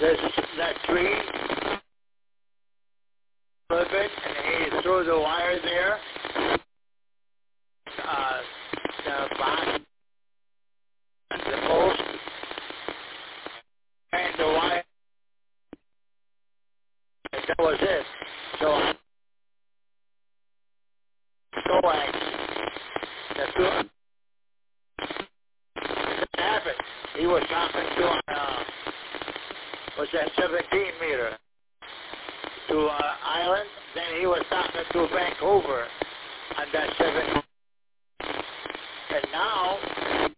there's that tree, a little bit, and he threw the wire there, the box, the post, and the wire. That was it. So I coax. That's good. That happened. He was talking to was that 17 meter to Island. Then he was talking to Vancouver on that 17. And now